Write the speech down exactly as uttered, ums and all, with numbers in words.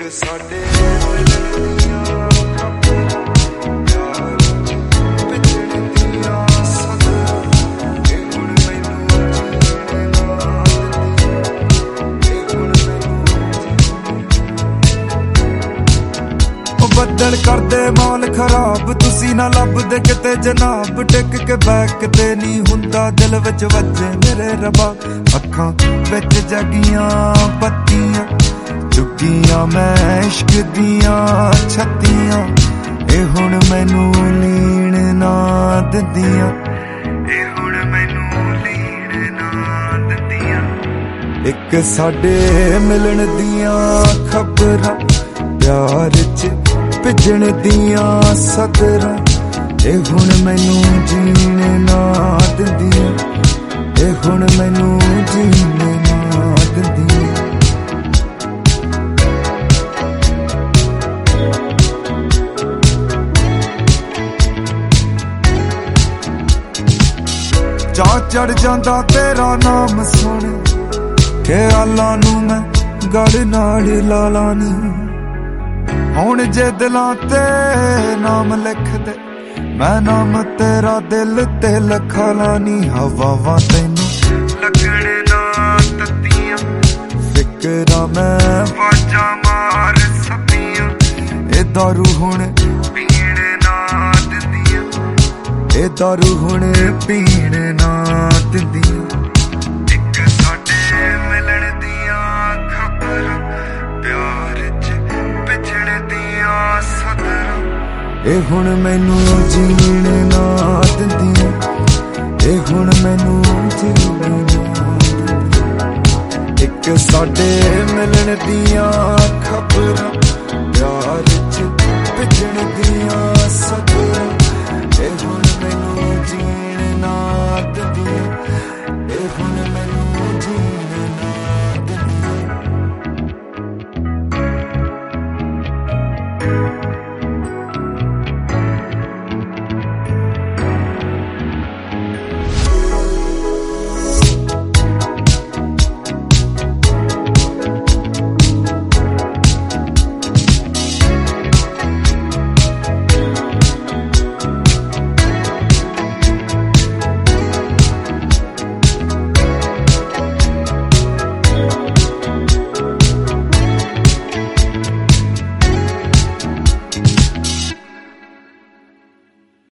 ਸਾਡੇ ਬੱਦਲ ਕਰਦੇ ਮੌਲ ਖਰਾਬ, ਤੁਸੀਂ ਨਾ ਲੱਭਦੇ ਕਿਤੇ ਜਨਾਬ। ਟਿਕ ਕੇ ਬੈਕ ਤੇ ਨਹੀਂ ਹੁੰਦਾ, ਦਿਲ ਵਿੱਚ ਵੱਜੇ ਮੇਰੇ ਰੱਬਾ। ਅੱਖਾਂ ਵਿੱਚ ਜਗੀਆਂ ਬੱਤੀਆਂ, ਚੁੱਕੀਆਂ ਮੈਂ ਇਸ਼ਕ ਦੀਆਂ ਛੱਤੀਆਂ। ਇਹ ਹੁਣ ਮੈਨੂੰ ਲੀਣ ਨਾ ਦਿੰਦੀਆਂ, ਇਹ ਹੁਣ ਮੈਨੂੰ ਲੀਣ ਨਾ ਦਿੰਦੀਆਂ। ਇੱਕ ਸਾਡੇ ਮਿਲਣ ਦੀਆਂ ਖਬਰਾਂ, ਪਿਆਰ ਚ ਭਿੱਜਣ ਦੀਆਂ ਸਤਰਾਂ। ਇਹ ਹੁਣ ਮੈਨੂੰ ਜੀਣ ਨਾ ਦਿੰਦੀਆਂ, ਇਹ ਹੁਣ ਮੈਨੂੰ ਜੀਣ ਨਾ ਦਿੰਦੀਆਂ। ਚਾਅ ਚੜ ਜਾਂਦਾ ਤੇਰਾ ਨਾਮ ਸੁਣ ਕੇ, ਆਲਾਂ ਨੂੰ ਮੈਂ ਗੜ ਨਾਲ ਲਾ ਲਾਨੀ। ਹੁਣ ਜੇ ਦਿਲਾਂ ਤੇ ਨਾਮ ਲਿਖਦੇ, ਮੈਂ ਨਾਮ ਤੇਰਾ ਦਿਲ ਤੇ ਲਿਖਾ ਲਾਨੀ। ਹਵਾਵਾਂ ਤੈਨੂੰ ਲੱਗਣ ਨਾ ਤੱਤੀਆਂ, ਫਿਕਰਾਂ ਮੈਂ ਵਾਜਾਂ ਮਾਰ ਸੱਪੀਆਂ। ਇਹ ਦਾਰੂ ਹੁਣ ਪੀਣ ਨਾ ਦਿੰਦੀਆਂ, ਇਹ ਦਾਰੂ ਹੁਣ ਪੀਣ ਨਾ ਦਿੰਦੀਆਂ। ਇੱਕ ਸਾਡੇ ਮਿਲਣ ਦੀਆਂ ਖਬਰਾਂ, ਪਿਆਰ ਚ ਭਿੱਜਣ ਦੀਆਂ ਸਤਰਾਂ। ਇਹ ਹੁਣ ਮੈਨੂੰ ਜੀਣ ਨਾ ਦਿੰਦੀਆਂ, ਇਹ ਹੁਣ ਮੈਨੂੰ ਜੀਣ ਨਾ ਦਿੰਦੀਆਂ। ਇੱਕ ਸਾਡੇ ਮਿਲਣ ਦੀਆਂ ਖਬਰਾਂ, ਪਿਆਰ ਚ ਭਿੱਜਣ ਦੀਆਂ ਸਤਰਾਂ। ਇਹ ਹੁਣ